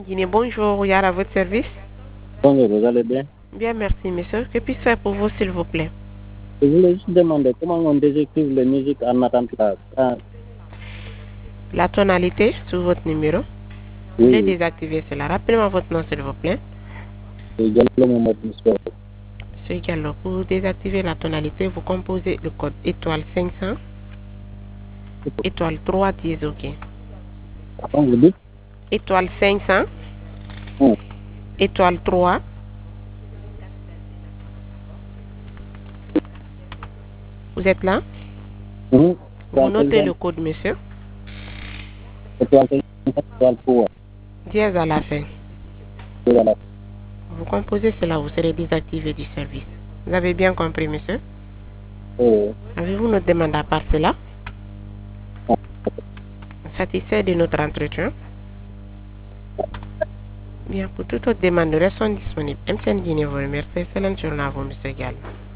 Guinée, bonjour, Yara, à votre service. Bonjour, vous allez bien? Bien, merci, monsieur. Que puis-je faire pour vous, s'il vous plaît? Je voulais juste demander comment on désactive la musique en attente là. La tonalité sur votre numéro. Vous voulez Oui, désactiver cela. Rappelez-moi votre nom, s'il vous plaît. c'est Diallo Mohamed Moussoua. Monsieur Gallo, pour désactiver la tonalité, vous composez le code étoile 500, étoile 3 10, OK. Comment vous dites? Étoile 500, Hum, étoile 3. Vous êtes là? hum, Vous étoile notez 50, le code, monsieur. étoile 50, étoile 3. Dièse à la fin. Voilà. Vous composez cela, vous serez désactivé du service. Vous avez bien compris, monsieur? Euh, Avez-vous notre demande à part cela? Satisfait de notre entretien? Bien, pour toute autre demande, nous restons disponibles. MTN Guinée vous remercie. Excellente journée à vous, monsieur Gall.